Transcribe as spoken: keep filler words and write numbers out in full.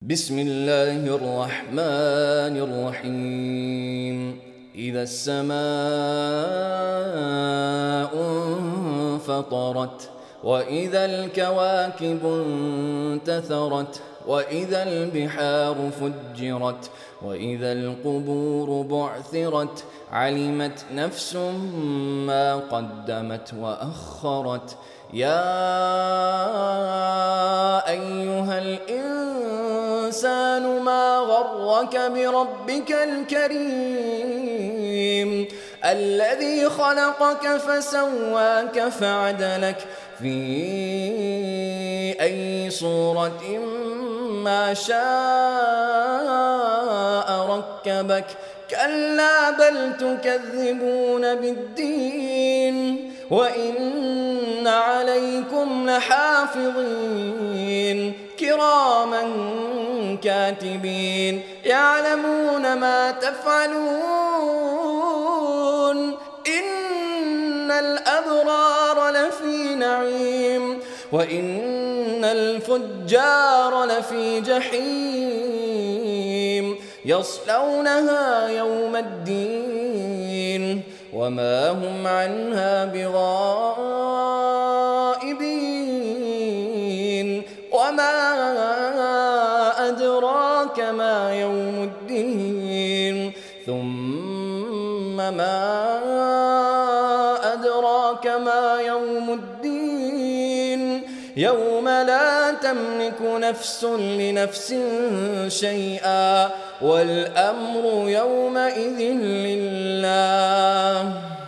بسم الله الرحمن الرحيم إذا السماء انفطرت وإذا الكواكب انتثرت وإذا البحار فجرت وإذا القبور بعثرت علمت نفس ما قدمت وأخرت يا أيها الإنسان ما غرك بربك الكريم الذي خلقك فسواك فعدلك في أي صورة ما شاء ركبك كلا بل تكذبون بالدين وإن عليكم لحافظين كراما كاتبين يعلمون ما تفعلون إن الأبرار لفي نعيم وإن الفجار لفي جحيم يصلونها يوم الدين وما هم عنها بغائبين وما أدراك ما يوم الدين ثم ما أدراك ما يوم الدين يوم لا تملك نفس لنفس شيئا والأمر يومئذ لله